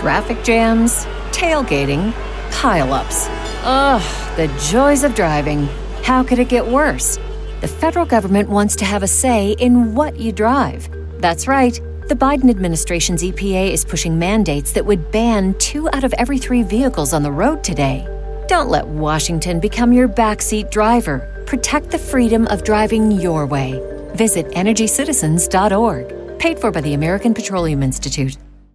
Traffic jams, tailgating, pile-ups. Ugh, the joys of driving. How could it get worse? The federal government wants to have a say in what you drive. That's right. The Biden administration's EPA is pushing mandates that would ban 2 out of every 3 vehicles on the road today. Don't let Washington become your backseat driver. Protect the freedom of driving your way. Visit EnergyCitizens.org. Paid for by the American Petroleum Institute.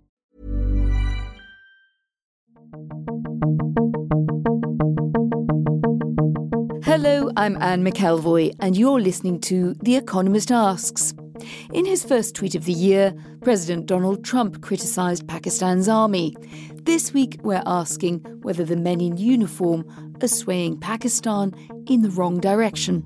Hello, I'm Anne McElvoy, and you're listening to The Economist Asks. In his first tweet of the year, President Donald Trump criticised Pakistan's army. This week, we're asking whether the men in uniform are swaying Pakistan in the wrong direction.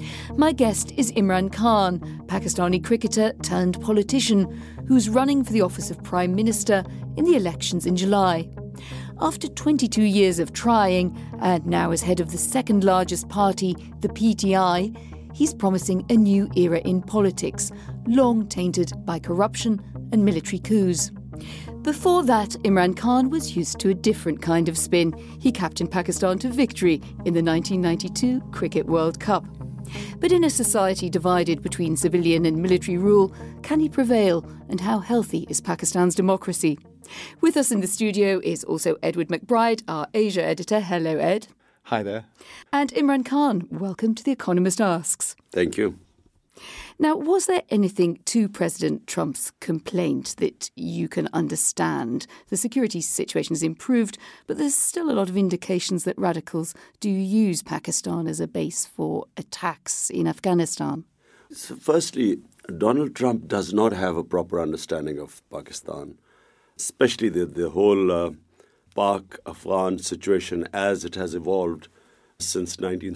My guest is Imran Khan, Pakistani cricketer turned politician, who's running for the office of Prime Minister in the elections in July. After 22 years of trying, and now as head of the second largest party, the PTI, he's promising a new era in politics, long tainted by corruption and military coups. Before that, Imran Khan was used to a different kind of spin. He captained Pakistan to victory in the 1992 Cricket World Cup. But in a society divided between civilian and military rule, can he prevail, and how healthy is Pakistan's democracy? With us in the studio is also Edward McBride, our Asia editor. Hello, Ed. Hi there. And Imran Khan, welcome to The Economist Asks. Thank you. Now, was there anything to President Trump's complaint that you can understand? The security situation has improved, but there's still a lot of indications that radicals do use Pakistan as a base for attacks in Afghanistan. So firstly, Donald Trump does not have a proper understanding of Pakistan, especially the whole Pak-Afghan situation as it has evolved since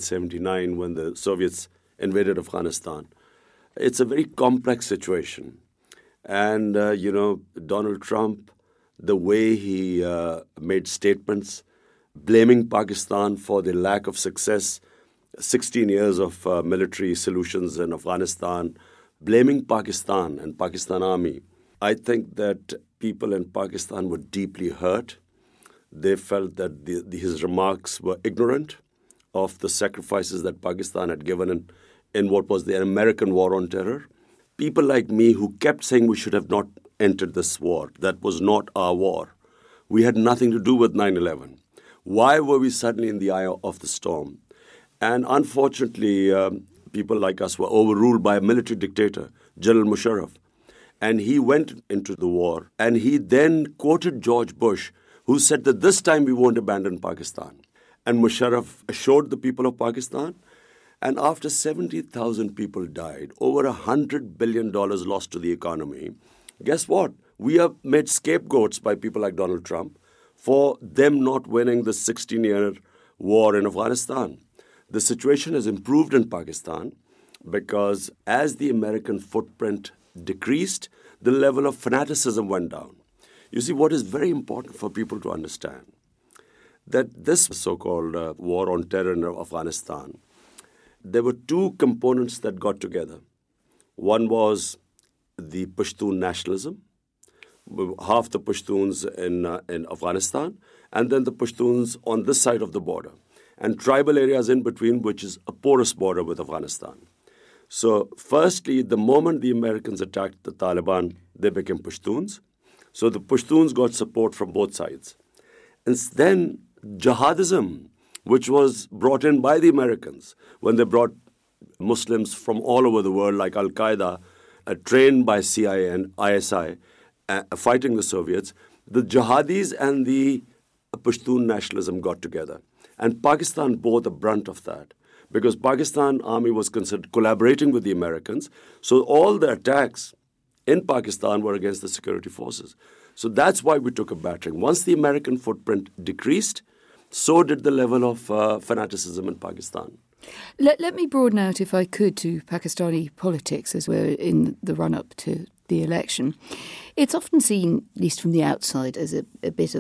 1979 when the Soviets invaded Afghanistan. It's a very complex situation. And, Donald Trump, the way he made statements blaming Pakistan for the lack of success, 16 years of military solutions in Afghanistan, blaming Pakistan and Pakistan Army, I think that people in Pakistan were deeply hurt. They felt that his remarks were ignorant of the sacrifices that Pakistan had given in what was the American war on terror. People like me who kept saying we should have not entered this war. That was not our war. We had nothing to do with 9/11. Why were we suddenly in the eye of the storm? And unfortunately, people like us were overruled by a military dictator, General Musharraf. And he went into the war. And he then quoted George Bush, who said that this time we won't abandon Pakistan. And Musharraf assured the people of Pakistan. And after 70,000 people died, over $100 billion lost to the economy, guess what? We are made scapegoats by people like Donald Trump for them not winning the 16-year war in Afghanistan. The situation has improved in Pakistan because as the American footprint decreased, the level of fanaticism went down. You see, what is very important for people to understand, that this so-called war on terror in Afghanistan, there were 2 components that got together. One was the Pashtun nationalism, half the Pashtuns in Afghanistan, and then the Pashtuns on this side of the border, and tribal areas in between, which is a porous border with Afghanistan. So firstly, the moment the Americans attacked the Taliban, they became Pashtuns. So the Pashtuns got support from both sides. And then jihadism, which was brought in by the Americans when they brought Muslims from all over the world, like Al-Qaeda, trained by CIA and ISI, fighting the Soviets. The jihadis and the Pashtun nationalism got together. And Pakistan bore the brunt of that because Pakistan army was considered collaborating with the Americans. So all the attacks in Pakistan were against the security forces. So that's why we took a battering. Once the American footprint decreased, so did the level of fanaticism in Pakistan. Let me broaden out, if I could, to Pakistani politics as we're in the run-up to the election. It's often seen, at least from the outside, as a bit of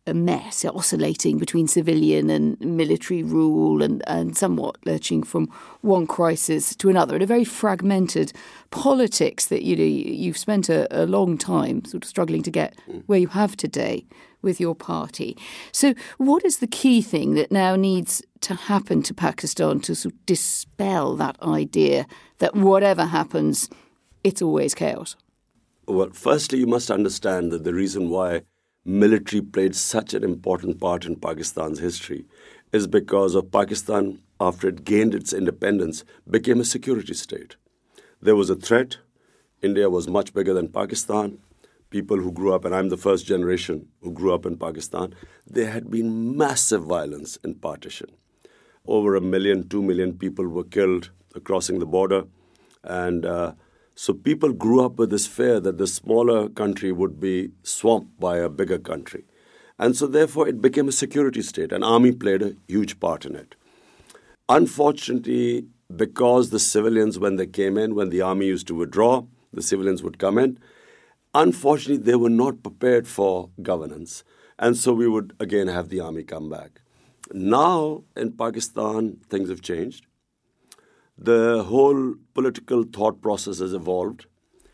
a mess, oscillating between civilian and military rule and somewhat lurching from one crisis to another, and a very fragmented politics that, you've spent a long time sort of struggling to get where you have today with your party. So what is the key thing that now needs to happen to Pakistan to sort of dispel that idea that whatever happens, it's always chaos? Well, firstly, you must understand that the reason why military played such an important part in Pakistan's history is because of Pakistan, after it gained its independence, became a security state. There was a threat. India was much bigger than Pakistan. People who grew up, and I'm the first generation who grew up in Pakistan, there had been massive violence in partition. Over 1 million, 2 million people were killed crossing the border. And so people grew up with this fear that the smaller country would be swamped by a bigger country. And so therefore it became a security state, and army played a huge part in it. Unfortunately, because the civilians, when they came in, when the army used to withdraw, the civilians would come in. Unfortunately, they were not prepared for governance. And so we would again have the army come back. Now in Pakistan, things have changed. The whole political thought process has evolved.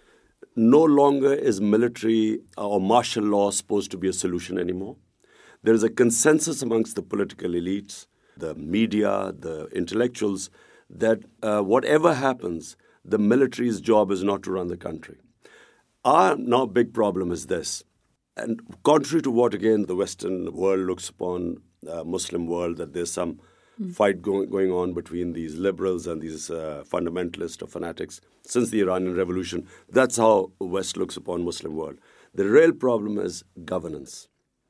No longer is military or martial law supposed to be a solution anymore. There is a consensus amongst the political elites, the media, the intellectuals, that whatever happens, the military's job is not to run the country. Our now big problem is this. And contrary to what, again, the Western world looks upon, Muslim world, that there's some fight going on between these liberals and these fundamentalists or fanatics since the Iranian Revolution. That's how the West looks upon Muslim world. The real problem is governance.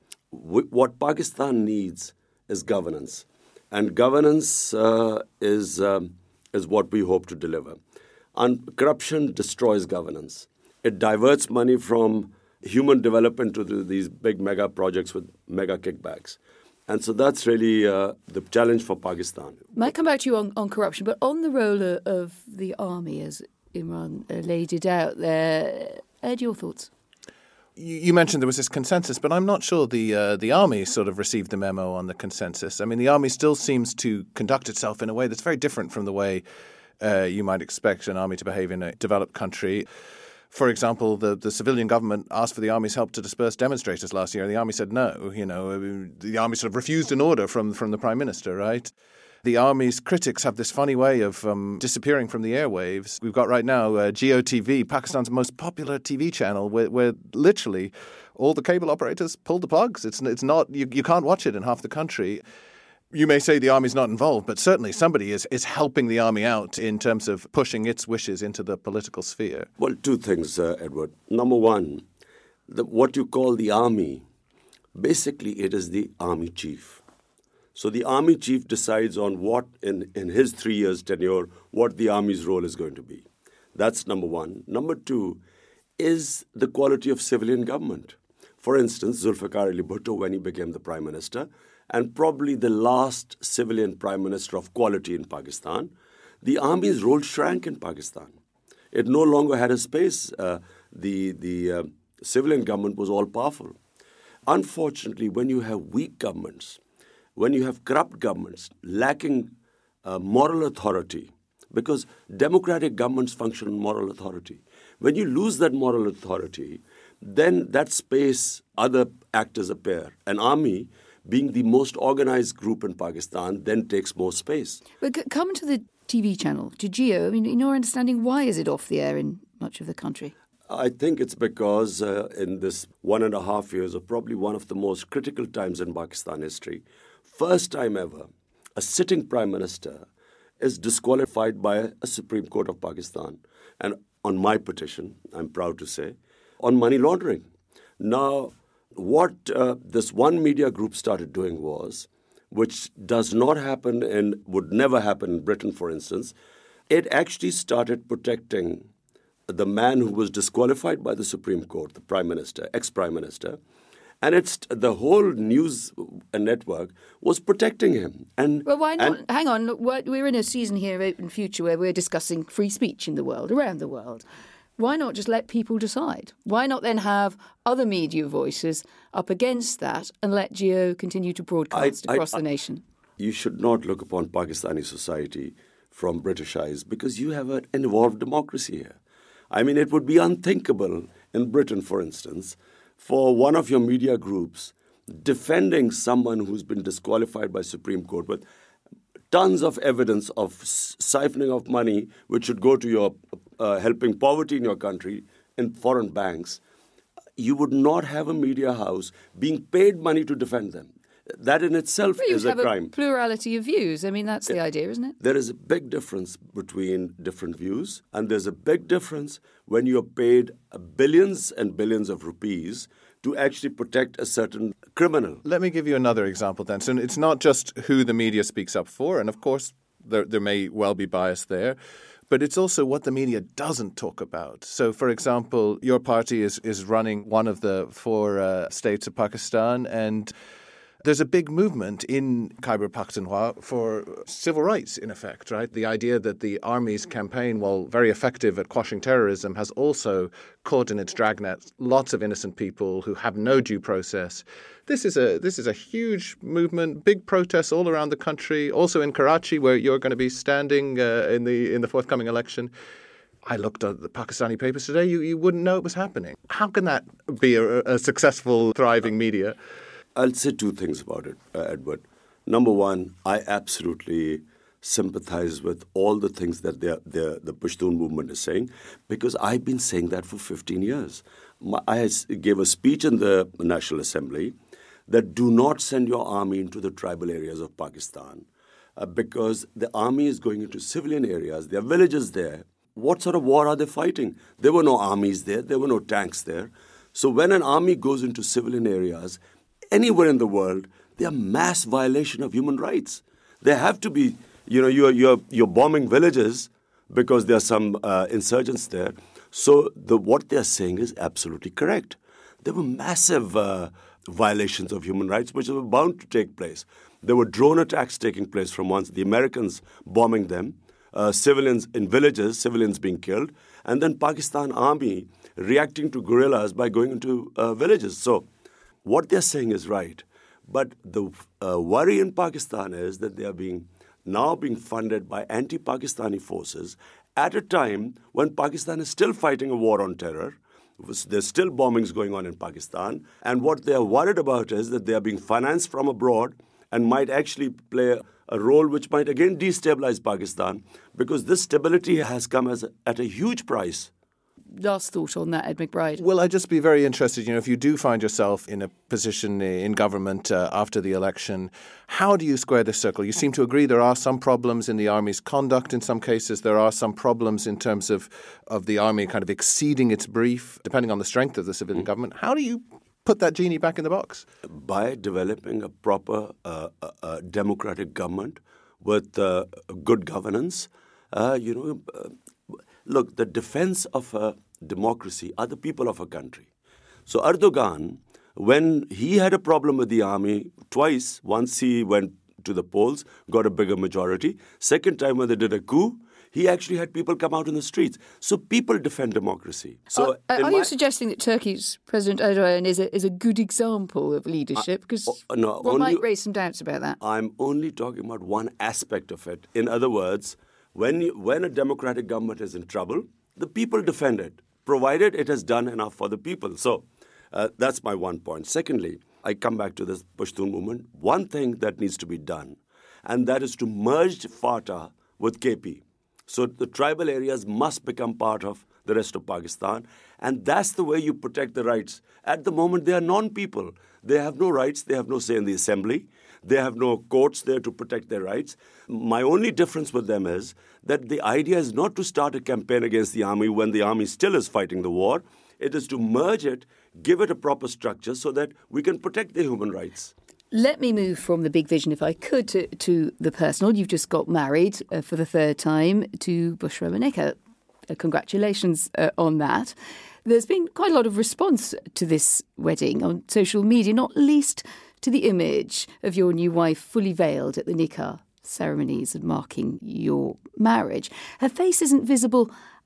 What Pakistan needs is governance. And governance is what we hope to deliver. And corruption destroys governance. It diverts money from human development to these big mega projects with mega kickbacks. And so that's really the challenge for Pakistan. Might come back to you on corruption, but on the role of the army, as Imran laid it out there, Ed, your thoughts? You mentioned there was this consensus, but I'm not sure the army sort of received the memo on the consensus. I mean, the army still seems to conduct itself in a way that's very different from the way you might expect an army to behave in a developed country. For example, the civilian government asked for the army's help to disperse demonstrators last year, and the army said no. The army sort of refused an order from the prime minister, right? The army's critics have this funny way of disappearing from the airwaves. We've got right now GOTV, Pakistan's most popular TV channel, where literally all the cable operators pulled the plugs. It's not you can't watch it in half the country. You may say the army's not involved, but certainly somebody is helping the army out in terms of pushing its wishes into the political sphere. Well, two things, Edward. Number one, what you call the army, basically it is the army chief. So the army chief decides on what, in his 3 years tenure, what the army's role is going to be. That's number one. Number two is the quality of civilian government. For instance, Zulfikar Ali Bhutto, when he became the prime minister, and probably the last civilian prime minister of quality in Pakistan, the army's role shrank in Pakistan. It no longer had a space. The civilian government was all-powerful. Unfortunately, when you have weak governments, when you have corrupt governments lacking moral authority, because democratic governments function on moral authority, when you lose that moral authority, then that space, other actors appear. An army, being the most organized group in Pakistan, then takes more space. But come to the TV channel, to Geo. I mean, in your understanding, why is it off the air in much of the country? I think it's because in this 1.5 years, or probably one of the most critical times in Pakistan history, first time ever, a sitting prime minister is disqualified by a Supreme Court of Pakistan. And on my petition, I'm proud to say, on money laundering. Now, what this one media group started doing was, which does not happen and would never happen in Britain, for instance, it actually started protecting the man who was disqualified by the Supreme Court, the Prime Minister, ex-Prime Minister, and the whole news network was protecting him. Well, why not? Hang on, we're in a season here, Open Future, where we're discussing free speech in the world, around the world. Why not just let people decide? Why not then have other media voices up against that and let Jio continue to broadcast across the nation? You should not look upon Pakistani society from British eyes because you have an evolved democracy here. I mean, it would be unthinkable in Britain, for instance, for one of your media groups defending someone who's been disqualified by Supreme Court with tons of evidence of siphoning of money which should go to your helping poverty in your country in foreign banks. You would not have a media house being paid money to defend them. That in itself is a crime. A plurality of views. I mean, that's the idea, isn't it? There is a big difference between different views, and there's a big difference when you're paid billions and billions of rupees to actually protect a certain criminal. Let me give you another example then. So it's not just who the media speaks up for, and of course there may well be bias there, but it's also what the media doesn't talk about. So, for example, your party is running one of the 4 states of Pakistan, and there's a big movement in Khyber Pakhtunkhwa for civil rights, in effect, right? The idea that the army's campaign, while very effective at quashing terrorism, has also caught in its dragnet lots of innocent people who have no due process. This is a huge movement, big protests all around the country, also in Karachi, where you're going to be standing in the forthcoming election. I looked at the Pakistani papers today. You wouldn't know it was happening. How can that be a successful, thriving media? I'll say 2 things about it, Edward. Number one, I absolutely sympathize with all the things that the Pashtun movement is saying, because I've been saying that for 15 years. I gave a speech in the National Assembly that do not send your army into the tribal areas of Pakistan because the army is going into civilian areas. There are villages there. What sort of war are they fighting? There were no armies there. There were no tanks there. So when an army goes into civilian areas, anywhere in the world, there are mass violation of human rights. There have to be, you're bombing villages because there are some insurgents there. So what they're saying is absolutely correct. There were massive violations of human rights which were bound to take place. There were drone attacks taking place from once, the Americans bombing them, civilians in villages, civilians being killed, and then Pakistan army reacting to guerrillas by going into villages. So what they're saying is right, but the worry in Pakistan is that they are now being funded by anti-Pakistani forces at a time when Pakistan is still fighting a war on terror. There's still bombings going on in Pakistan, and what they are worried about is that they are being financed from abroad and might actually play a role which might again destabilize Pakistan, because this stability has come at a huge price. Last thought on that, Ed McBride. Well, I'd just be very interested, if you do find yourself in a position in government after the election, how do you square this circle? You seem to agree there are some problems in the army's conduct in some cases. There are some problems in terms of the army kind of exceeding its brief, depending on the strength of the civilian government. How do you put that genie back in the box? By developing a proper democratic government with good governance. Look, the defense of a democracy are the people of a country. So Erdogan, when he had a problem with the army twice, once he went to the polls, got a bigger majority. Second time when they did a coup, he actually had people come out in the streets. So people defend democracy. So are you suggesting that Turkey's President Erdogan is a good example of leadership? Because one might raise some doubts about that. I'm only talking about one aspect of it. In other words, when a democratic government is in trouble, the people defend it, provided it has done enough for the people. So that's my one point. Secondly, I come back to this Pashtun movement. One thing that needs to be done, and that is to merge FATA with KP. So the tribal areas must become part of the rest of Pakistan, and that's the way you protect the rights. At the moment, they are non-people. They have no rights. They have no say in the assembly. They have no courts there to protect their rights. My only difference with them is that the idea is not to start a campaign against the army when the army still is fighting the war. It is to merge it, give it a proper structure so that we can protect their human rights. Let me move from the big vision, if I could, to the personal. You've just got married for the third time to Bushra Maneka. Congratulations on that. There's been quite a lot of response to this wedding on social media, not least to the image of your new wife fully veiled at the nikah ceremonies and marking your marriage. Her face isn't visible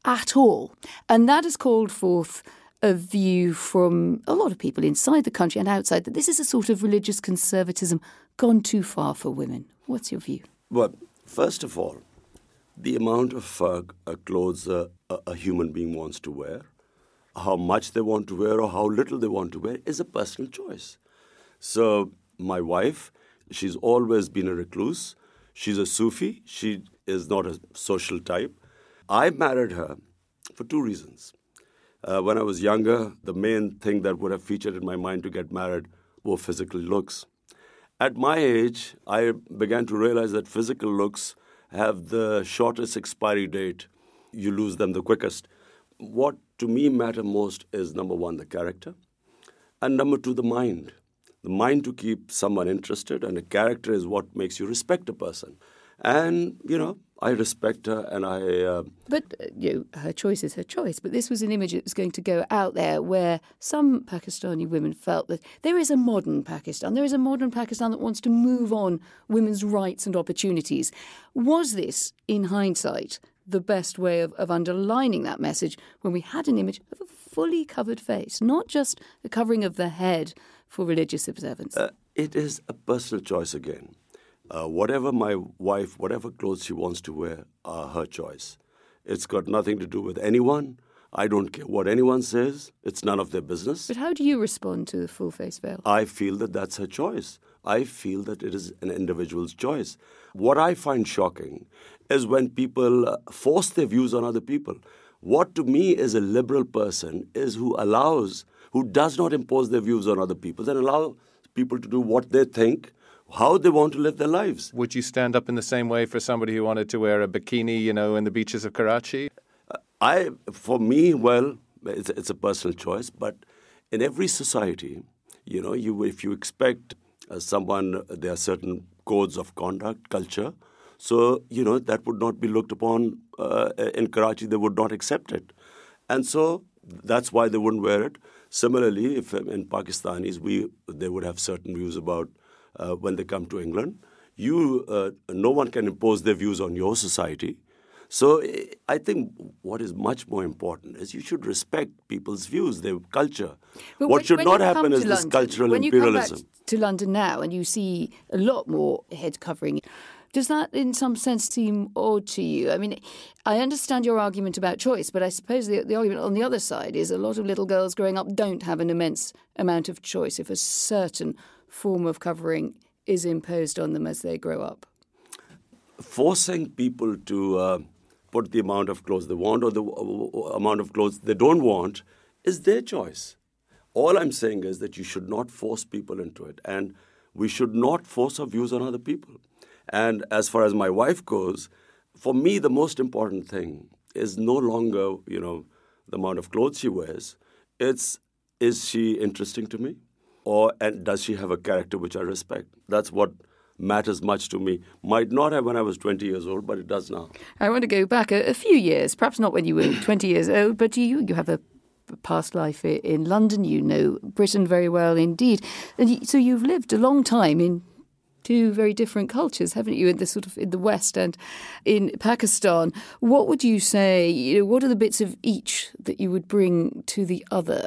at all. And that has called forth a view from a lot of people inside the country and outside that this is a sort of religious conservatism gone too far for women. What's your view? Well, first of all, the amount of clothes a human being wants to wear, how much they want to wear or how little they want to wear is a personal choice. So my wife, she's always been a recluse. She's a Sufi. She is not a social type. I married her for two reasons. When I was younger, the main thing that would have featured in my mind to get married were physical looks. At my age, I began to realize that physical looks have the shortest expiry date. You lose them the quickest. What to me matter most is, number one, the character, and number two, the mind. The mind to keep someone interested, and a character is what makes you respect a person. And, I respect her, and I... But her choice is her choice. But this was an image that was going to go out there where some Pakistani women felt that there is a modern Pakistan. There is a modern Pakistan that wants to move on women's rights and opportunities. Was this, in hindsight, the best way of underlining that message when we had an image of a fully covered face, not just a covering of the head for religious observance? It is a personal choice again. Whatever my wife, whatever clothes she wants to wear are her choice. It's got nothing to do with anyone. I don't care what anyone says. It's none of their business. But how do you respond to the full face veil? I feel that that's her choice. I feel that it is an individual's choice. What I find shocking is when people force their views on other people. What to me is a liberal person is who does not impose their views on other people and allow people to do what they think, how they want to live their lives. Would you stand up in the same way for somebody who wanted to wear a bikini, in the beaches of Karachi? For me, well, it's a personal choice, but in every society, if you expect someone, there are certain codes of conduct, culture, so, that would not be looked upon in Karachi, they would not accept it. And so that's why they wouldn't wear it. Similarly, if in Pakistanis, they would have certain views about when they come to England. No one can impose their views on your society. So I think what is much more important is you should respect people's views, their culture. But what should not happen is London, this cultural when imperialism. When you come back to London now and you see a lot more head covering, does that in some sense seem odd to you? I mean, I understand your argument about choice, but I suppose the argument on the other side is a lot of little girls growing up don't have an immense amount of choice if a certain form of covering is imposed on them as they grow up. Forcing people to put the amount of clothes they want or the amount of clothes they don't want is their choice. All I'm saying is that you should not force people into it, and we should not force our views on other people. And as far as my wife goes, for me, the most important thing is no longer, the amount of clothes she wears. Is she interesting to me? And does she have a character which I respect? That's what matters much to me. Might not have when I was 20 years old, but it does now. I want to go back a few years, perhaps not when you were 20 years old, but you have a past life in London. You know Britain very well indeed. And so you've lived a long time in two very different cultures, haven't you, in the West and in Pakistan. What would you say, what are the bits of each that you would bring to the other?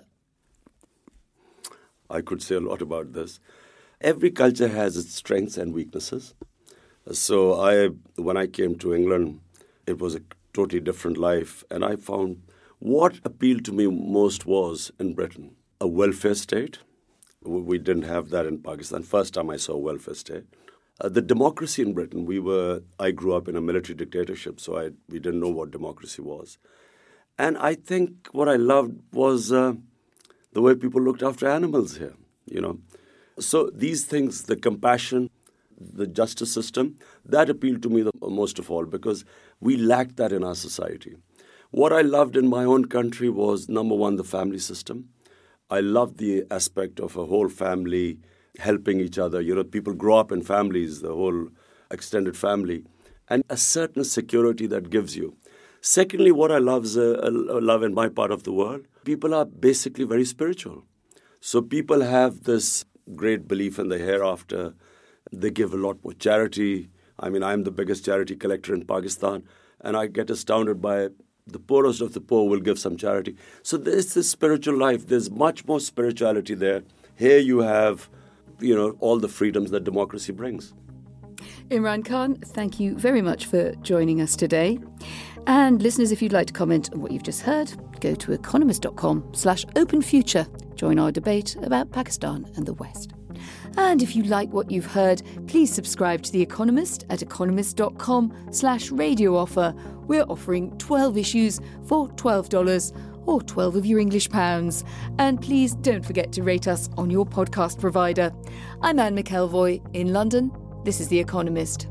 I could say a lot about this. Every culture has its strengths and weaknesses. So when I came to England, it was a totally different life. And I found what appealed to me most was in Britain, a welfare state. We didn't have that in Pakistan. First time I saw a welfare state. The democracy in Britain, I grew up in a military dictatorship, so we didn't know what democracy was. And I think what I loved was the way people looked after animals here, So these things, the compassion, the justice system, that appealed to me the most of all because we lacked that in our society. What I loved in my own country was, number one, the family system. I loved the aspect of a whole family helping each other. People grow up in families, the whole extended family, and a certain security that gives you. Secondly, what I love in my part of the world, people are basically very spiritual. So people have this great belief in the hereafter. They give a lot more charity. I mean, I'm the biggest charity collector in Pakistan, and I get astounded by the poorest of the poor will give some charity. So there's this spiritual life. There's much more spirituality there. Here you have, all the freedoms that democracy brings. Imran Khan, thank you very much for joining us today. And listeners, if you'd like to comment on what you've just heard, go to economist.com/openfuture. Join our debate about Pakistan and the West. And if you like what you've heard, please subscribe to The Economist at economist.com/radio offer. We're offering 12 issues for $12 or 12 of your English pounds. And please don't forget to rate us on your podcast provider. I'm Anne McElvoy in London. This is The Economist.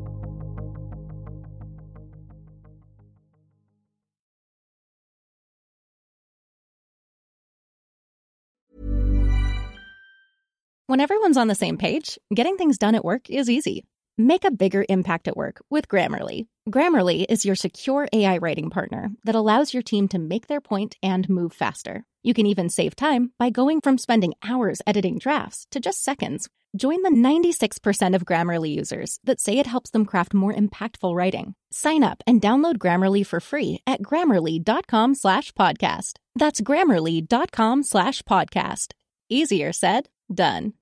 When everyone's on the same page, getting things done at work is easy. Make a bigger impact at work with Grammarly. Grammarly is your secure AI writing partner that allows your team to make their point and move faster. You can even save time by going from spending hours editing drafts to just seconds. Join the 96% of Grammarly users that say it helps them craft more impactful writing. Sign up and download Grammarly for free at Grammarly.com/podcast. That's Grammarly.com/podcast. Easier said, done.